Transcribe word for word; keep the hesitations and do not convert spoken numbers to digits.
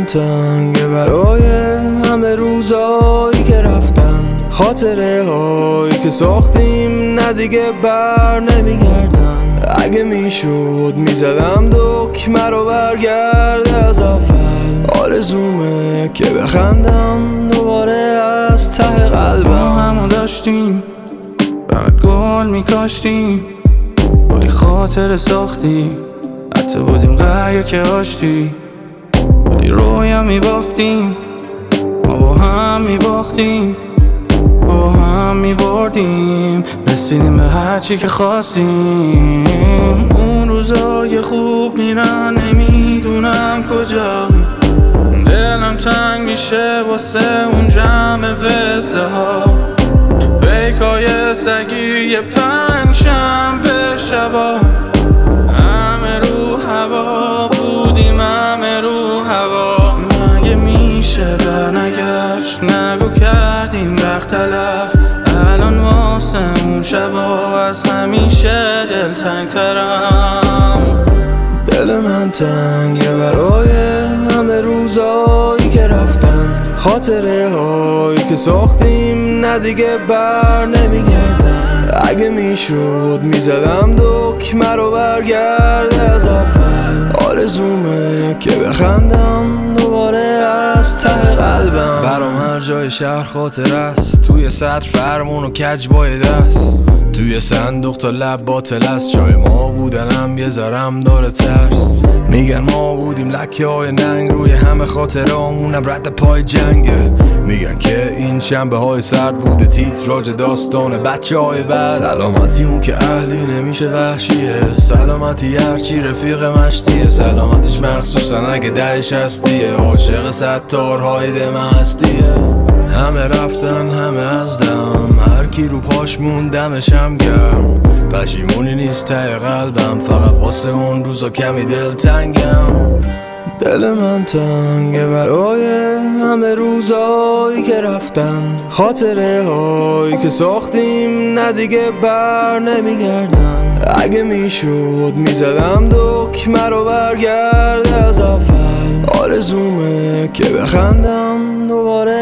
تنگه برای همه روزایی که رفتن، خاطره هایی که ساختیم نه دیگه بر نمیگردن. اگه میشد میزدم دکمه رو برگرده از اول، آرزومه که بخندم دوباره از ته قلبم. ما همو داشتیم فقط گل میکاشتیم، ولی خاطره ساختی، حتی بودیم قریه که آشتی، ولی رویا میبافتیم، ما با هم میباختیم، با هم میبردیم، رسیدیم به هرچی که خواستیم. اون روزای خوب میرن نمیدونم کجا، دلم تنگ میشه واسه اون جمع وزه ها، بیکای سگی یه پنج شنبه شبا، همه رو هوا بودیم، همه رو هوا. مگه میشه برنگشت، نگو کردیم وقت تلف، الان واسه اون شبا از همیشه دل تنگ ترم. دل من تنگه برای همه روزایی که رفتن، خاطره هایی که ساختیم نه دیگه بر نمیگردن. اگه میشد میزدم دکمه رو برگرده از اول، آرزومه که بخندم دوباره از ته قلبم. برام هر جای شهر خاطر است، توی سطر فرمون و کج بای دست، توی صندوق تا لب باطل است، جای ما بودنم یه ذرم داره ترس. میگن ما بودیم لکه های ننگ روی همه خاطره همونم رد پای جنگه، میگن که این شنبه های سرد بوده تیتراژ داستان بچه های بعد. سلامتی اون که اهلی نمیشه وحشیه، سلامتی هرچی رفیق مشتیه، سلامتیش مخصوصا اگه دهش هستیه، عاشق ستارهای دم هستیه. همه رفتن همه از دم، هر کی رو پاش موندمشم گرم، پشیمونی نیست ته قلبم، فقط واسه اون روزا کمی دل تنگم. دل من تنگه برای همه روزایی که رفتن، خاطره هایی که ساختیم نه دیگه بر نمیگردن. اگه میشد میزدم دکمه رو برگرده از اول، آرزومه که بخندم دوباره